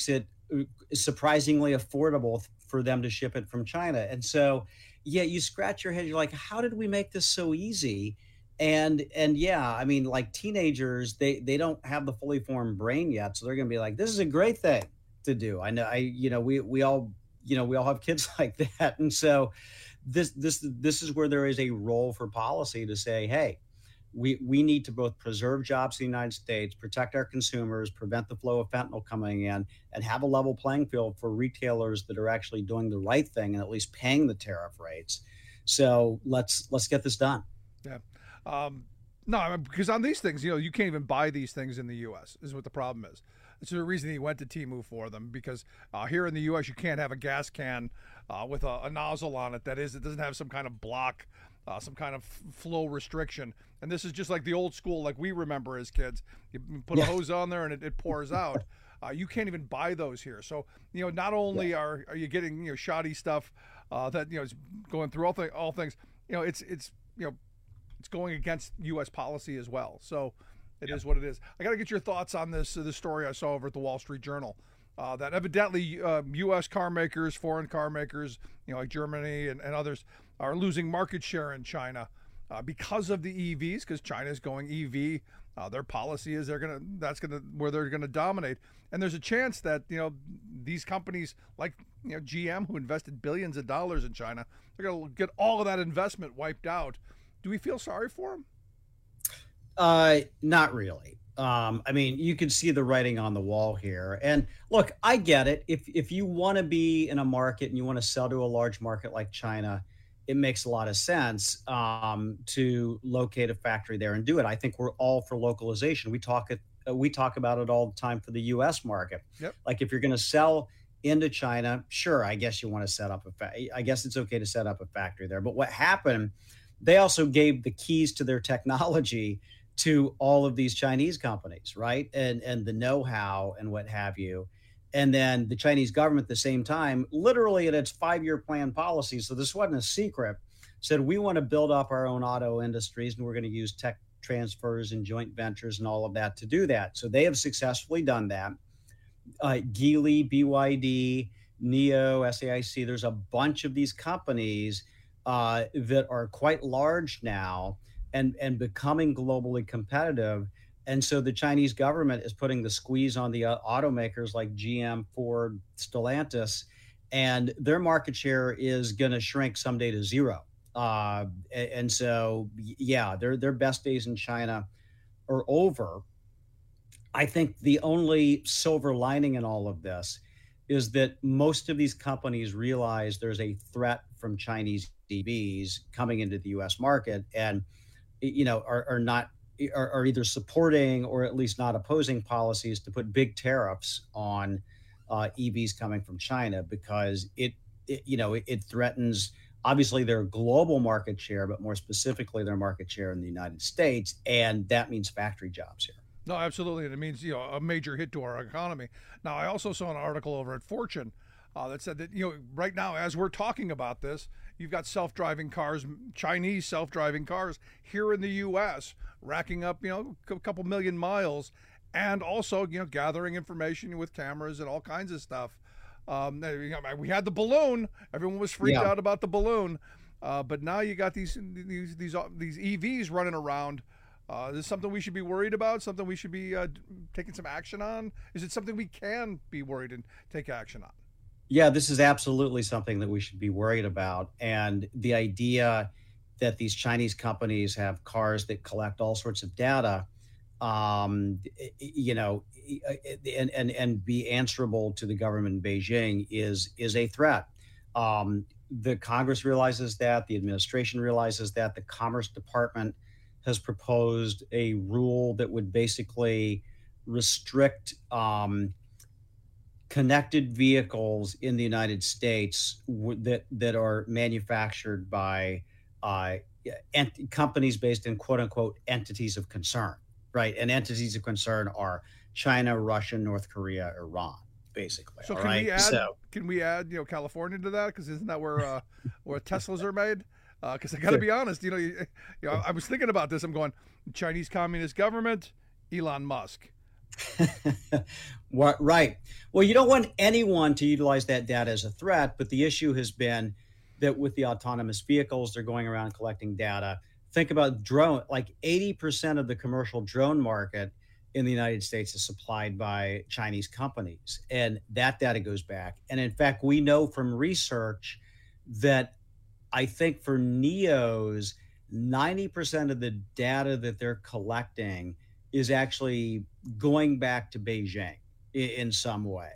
surprisingly affordable for them to ship it from China. And so, yeah, you scratch your head. You're like, how did we make this so easy? And and yeah, I mean, like teenagers, they they don't have the fully formed brain yet, so they're going to be like, this is a great thing to do. I know, I you know, we we all you know we all have kids like that, and so this this this is where there is a role for policy to say, hey, we we need to both preserve jobs in the United States, protect our consumers, prevent the flow of fentanyl coming in, and have a level playing field for retailers that are actually doing the right thing and at least paying the tariff rates. So let's let's get this done. Yeah. Um, no, I mean, because on these things, you know, you can't even buy these things in the U S is what the problem is. It's the reason he went to Temu for them, because uh, here in the U S you can't have a gas can uh, with a, a nozzle on it that is it doesn't have some kind of block, uh, some kind of f- flow restriction. And this is just like the old school, like we remember as kids. You put yeah. a hose on there and it, it pours out. Uh, you can't even buy those here. So, you know, not only yeah. are are you getting, you know, shoddy stuff uh, that, you know, is going through all, th- all things, you know, it's, it's, you know, it's going against U S policy as well. So it yep. is what it is. I got to get your thoughts on this, uh, this story I saw over at the Wall Street Journal, uh, that evidently uh, U S car makers, foreign car makers, you know, like Germany and, and others are losing market share in China uh, because of the E Vs, because China is going E V. Uh, their policy is they're going to, that's going to, where they're going to dominate. And there's a chance that, you know, these companies like, you know, G M, who invested billions of dollars in China, they're going to get all of that investment wiped out. Do we feel sorry for him? Uh, not really. Um, I mean, you can see the writing on the wall here. And look, I get it. If if you want to be in a market and you want to sell to a large market like China, it makes a lot of sense um, to locate a factory there and do it. I think we're all for localization. We talk it. Uh, we talk about it all the time for the U S market. Yep. Like if you're going to sell into China, sure, I guess you want to set up a. Fa- I guess it's okay to set up a factory there. But what happened? They also gave the keys to their technology to all of these Chinese companies, right? And and the know-how and what have you. And then the Chinese government at the same time, literally in its five-year plan policy, so this wasn't a secret, said we want to build up our own auto industries and we're going to use tech transfers and joint ventures and all of that to do that. So they have successfully done that. Uh, Geely, B Y D, NIO, S A I C, there's a bunch of these companies Uh, that are quite large now and, and becoming globally competitive. And so the Chinese government is putting the squeeze on the uh, automakers like G M, Ford, Stellantis, and their market share is going to shrink someday to zero. Uh, and, and so, yeah, their their best days in China are over. I think the only silver lining in all of this is that most of these companies realize there's a threat from Chinese E Vs coming into the U S market, and you know are, are not are, are either supporting or at least not opposing policies to put big tariffs on uh, E Vs coming from China, because it, it you know it, it threatens obviously their global market share, but more specifically their market share in the United States, and that means factory jobs here. No, absolutely, and it means, you know, a major hit to our economy. Now, I also saw an article over at Fortune uh, that said that, you know, right now as we're talking about this, you've got self-driving cars, Chinese self-driving cars here in the U S racking up, you know, a couple million miles, and also, you know, gathering information with cameras and all kinds of stuff. Um, we had the balloon; everyone was freaked yeah. out about the balloon, uh, but now you got these these these these E Vs running around. Uh, is this something we should be worried about? Something we should be uh, taking some action on? Is it something we can be worried and take action on? Yeah, this is absolutely something that we should be worried about. And the idea that these Chinese companies have cars that collect all sorts of data, um, you know, and, and, and be answerable to the government in Beijing is, is a threat. Um, the Congress realizes that, the administration realizes that, the Commerce Department has proposed a rule that would basically restrict um, connected vehicles in the United States w- that that are manufactured by uh, ent- companies based in quote unquote entities of concern, right? And entities of concern are China, Russia, North Korea, Iran, basically. So all can right? we add? So, can we add, you know, California to that? Because isn't that where uh, where Teslas are made? Because uh, I got to be honest, you know, you, you know, I was thinking about this. I'm going, Chinese Communist government, Elon Musk. Right. Well, you don't want anyone to utilize that data as a threat, but the issue has been that with the autonomous vehicles, they're going around collecting data. Think about drone, like eighty percent of the commercial drone market in the United States is supplied by Chinese companies, and that data goes back. And in fact, we know from research that I think for N E Os, ninety percent of the data that they're collecting is actually going back to Beijing in some way.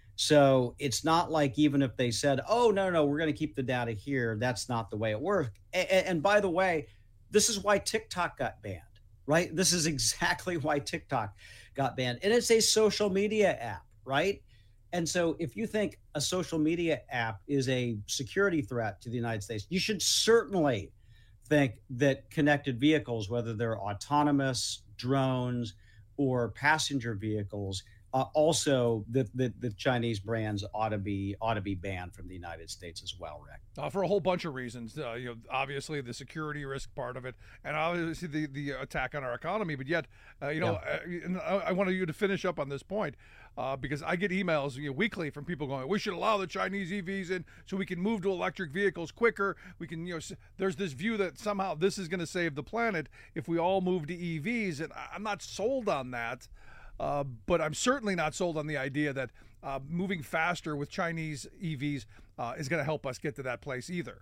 So it's not like even if they said, oh, no, no, we're going to keep the data here, that's not the way it works. And, and by the way, this is why TikTok got banned, right? This is exactly why TikTok got banned. And it's a social media app, right? And so if you think a social media app is a security threat to the United States, you should certainly think that connected vehicles, whether they're autonomous, drones, or passenger vehicles, uh, also the, the the Chinese brands ought to be ought to be banned from the United States as well, Rick. Uh, for a whole bunch of reasons, uh, you know, obviously the security risk part of it, and obviously the, the attack on our economy. But yet, uh, you know, yeah. uh, and I, I wanted you to finish up on this point uh, because I get emails you know, weekly from people going, "We should allow the Chinese E Vs in so we can move to electric vehicles quicker. We can, you know, there's this view that somehow this is going to save the planet if we all move to E Vs," and I'm not sold on that. Uh, but I'm certainly not sold on the idea that uh, moving faster with Chinese E Vs uh, is going to help us get to that place either.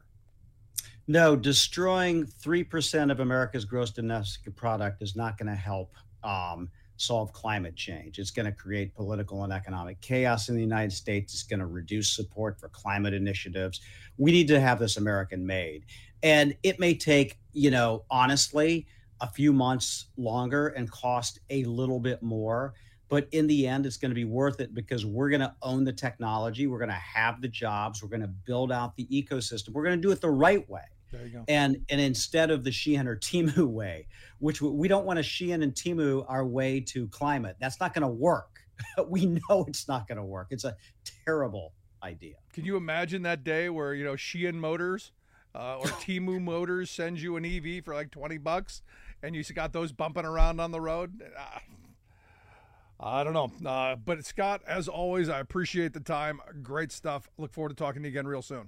No, destroying three percent of America's gross domestic product is not going to help um, solve climate change. It's going to create political and economic chaos in the United States. It's going to reduce support for climate initiatives. We need to have this American made. And it may take, you know, honestly, a few months longer and cost a little bit more. But in the end, it's going to be worth it because we're going to own the technology. We're going to have the jobs. We're going to build out the ecosystem. We're going to do it the right way. There you go. And and instead of the Shein or Temu way, which we don't want to Shein and Temu our way to climate. That's not going to work. We know it's not going to work. It's a terrible idea. Can you imagine that day where, you know, Shein Motors uh, or Temu Motors sends you an E V for like twenty bucks? And you got those bumping around on the road. Uh, I don't know. Uh, but Scott, as always, I appreciate the time. Great stuff. Look forward to talking to you again real soon.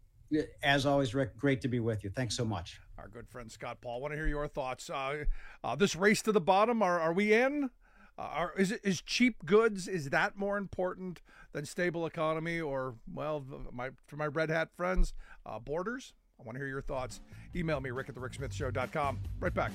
As always, Rick, great to be with you. Thanks so much. Our good friend Scott Paul. I want to hear your thoughts. Uh, uh, this race to the bottom, are, are we in? Uh, are, is, it, is cheap goods, is that more important than stable economy or, well, my for my red hat friends, uh, borders? I want to hear your thoughts. Email me, rick at the rick smith show dot com. Right back.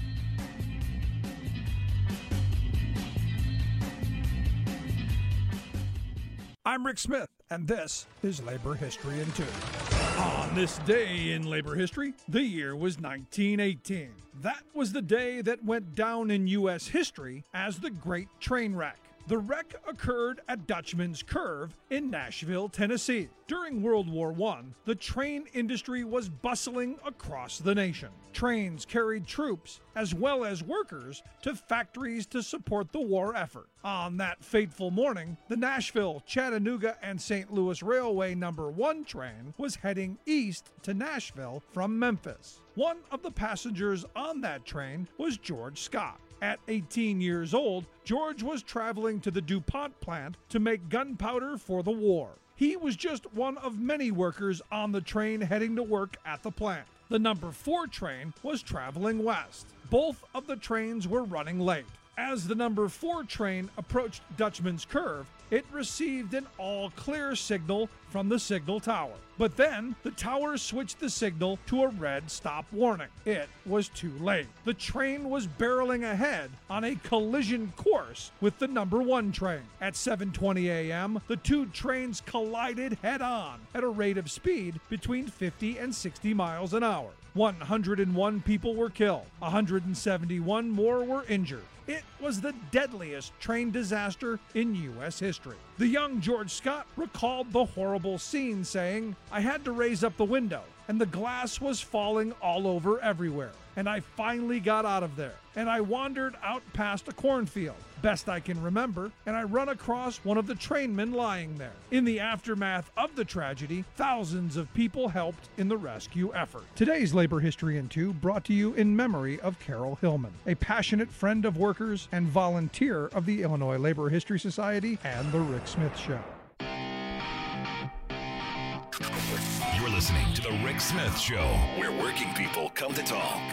I'm Rick Smith, and this is Labor History in Two. On this day in labor history, the year was nineteen eighteen. That was the day that went down in U S history as the Great Train Wreck. The wreck occurred at Dutchman's Curve in Nashville, Tennessee. During World War One, the train industry was bustling across the nation. Trains carried troops as well as workers to factories to support the war effort. On that fateful morning, the Nashville, Chattanooga, and Saint Louis Railway number one train was heading east to Nashville from Memphis. One of the passengers on that train was George Scott. At eighteen years old, George was traveling to the DuPont plant to make gunpowder for the war. He was just one of many workers on the train heading to work at the plant. The number four train was traveling west. Both of the trains were running late. As the number four train approached Dutchman's Curve, it received an all-clear signal from the signal tower. But then, the tower switched the signal to a red stop warning. It was too late. The train was barreling ahead on a collision course with the number one train. At seven twenty a.m., the two trains collided head-on at a rate of speed between fifty and sixty miles an hour. one hundred one people were killed. one hundred seventy-one more were injured. It was the deadliest train disaster in U S history. The young George Scott recalled the horrible scene, saying, "I had to raise up the window, and the glass was falling all over everywhere. And I finally got out of there, and I wandered out past a cornfield, best I can remember, and I run across one of the trainmen lying there. In the aftermath of the tragedy, thousands of people helped in the rescue effort." Today's Labor History in Two brought to you in memory of Carol Hillman, a passionate friend of workers and volunteer of the Illinois Labor History Society and The Rick Smith Show. You're listening to The Rick Smith Show, where working people come to talk.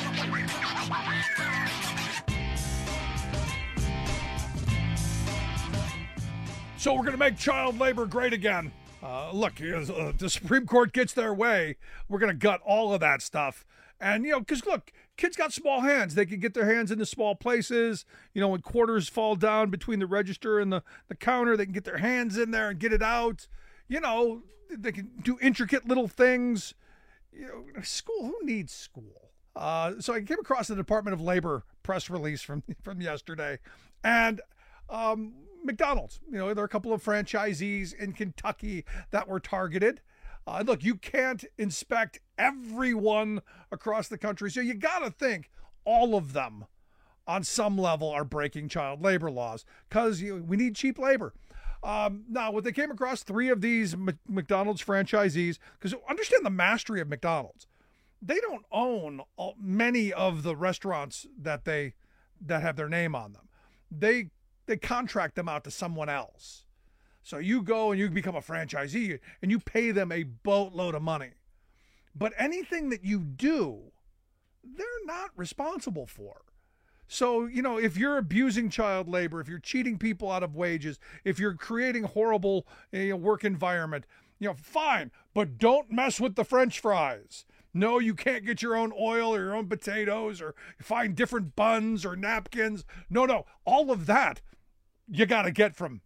So we're going to make child labor great again. Uh, look, uh, the Supreme Court gets their way, we're going to gut all of that stuff. And, you know, because, look, kids got small hands. They can get their hands into small places. You know, when quarters fall down between the register and the, the counter, they can get their hands in there and get it out. You know, they can do intricate little things. You know, school, who needs school? Uh, so I came across the Department of Labor press release from, from yesterday. And um, McDonald's, you know, there are a couple of franchisees in Kentucky that were targeted. Uh, look, you can't inspect everyone across the country. So you got to think all of them on some level are breaking child labor laws because we need cheap labor. Um, now, what they came across, three of these M- McDonald's franchisees, because understand the mastery of McDonald's. They don't own all, many of the restaurants that they that have their name on them. They they contract them out to someone else. So you go and you become a franchisee and you pay them a boatload of money. But anything that you do, they're not responsible for. So, you know, if you're abusing child labor, if you're cheating people out of wages, if you're creating horrible, you know, work environment, you know, fine, but don't mess with the French fries. No, you can't get your own oil or your own potatoes or find different buns or napkins. No, no, all of that you got to get from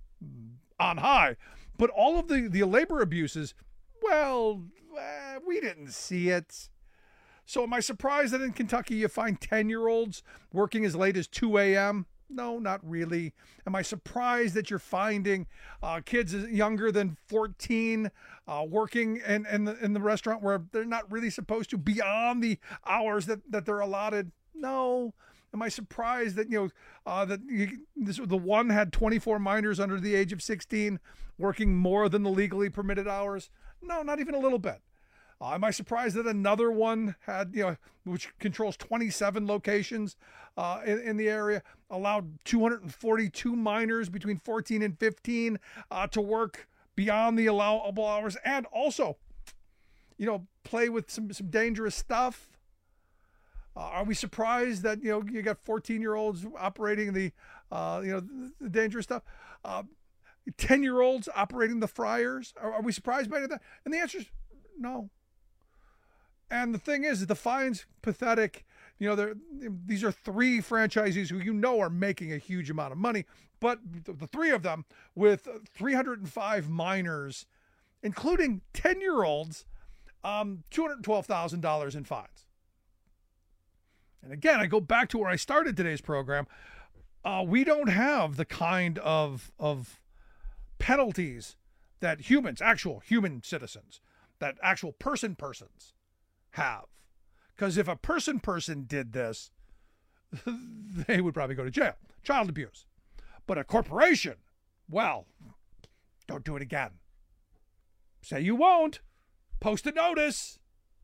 on high. But all of the, the labor abuses, well, uh, we didn't see it. So am I surprised that in Kentucky you find ten-year-olds working as late as two a.m.? No, not really. Am I surprised that you're finding uh, kids younger than fourteen uh, working in, in, the, in the restaurant where they're not really supposed to, beyond the hours that, that they're allotted? No. Am I surprised that, you know, uh, that you, this, the one had twenty-four minors under the age of sixteen working more than the legally permitted hours? No, not even a little bit. Uh, am I surprised that another one had, you know, which controls twenty-seven locations uh, in, in the area, allowed two hundred forty-two minors between fourteen and fifteen uh, to work beyond the allowable hours, and also, you know, play with some, some dangerous stuff? Uh, are we surprised that, you know, you got fourteen-year-olds operating the, uh, you know, the, the dangerous stuff? Uh, ten-year-olds operating the fryers? Are, are we surprised by that? And the answer is no. And the thing is, the fine's pathetic. You know, these are three franchisees who you know are making a huge amount of money, but the, the three of them with three hundred five minors, including ten-year-olds, um, two hundred twelve thousand dollars in fines. And again, I go back to where I started today's program. Uh, we don't have the kind of, of penalties that humans, actual human citizens, that actual person persons have. Because if a person person did this, they would probably go to jail. Child abuse. But a corporation, well, don't do it again. Say you won't. Post a notice.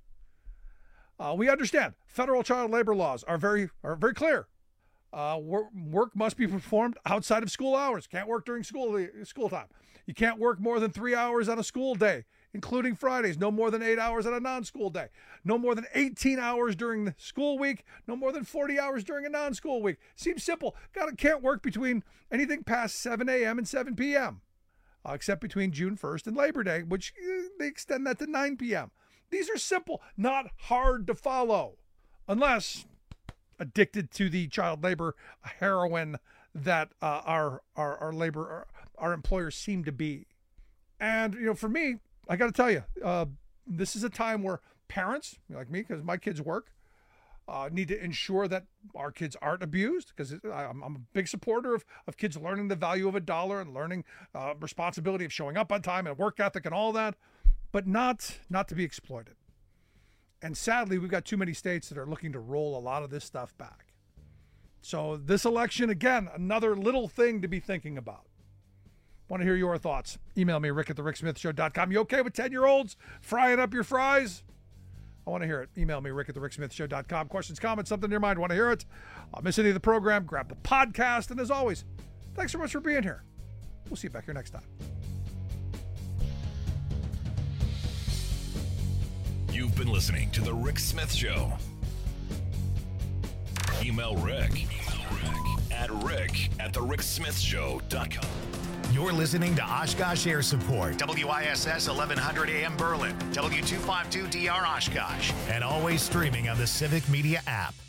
Uh, we understand federal child labor laws are very are very clear. Uh, work, work must be performed outside of school hours. Can't work during school school time. You can't work more than three hours on a school day, including Fridays. No more than eight hours on a non-school day. No more than eighteen hours during the school week. No more than forty hours during a non-school week. Seems simple. Got can't work between anything past seven a.m. and seven p.m. Uh, except between June first and Labor Day, which uh, they extend that to nine p.m. These are simple, not hard to follow, unless addicted to the child labor heroin that uh, our, our our labor our, our employers seem to be. And you know, for me, I got to tell you, uh, this is a time where parents like me, because my kids work, uh, need to ensure that our kids aren't abused, because I'm, I'm a big supporter of, of kids learning the value of a dollar and learning uh, responsibility of showing up on time and work ethic and all that, but not not to be exploited. And sadly, we've got too many states that are looking to roll a lot of this stuff back. So this election, again, another little thing to be thinking about. Want to hear your thoughts? Email me, rick at the rick smith show dot com. You okay with ten-year-olds frying up your fries? I want to hear it. Email me, rick at the rick smith show dot com. Questions, comments, something in your mind. Want to hear it? I'll miss any of the program. Grab the podcast. And as always, thanks so much for being here. We'll see you back here next time. You've been listening to The Rick Smith Show. Email Rick, Email Rick at rick at the rick smith show dot com. You're listening to Oshkosh Air Support, W I S S eleven hundred A M Berlin, W two fifty-two D R Oshkosh, and always streaming on the Civic Media app.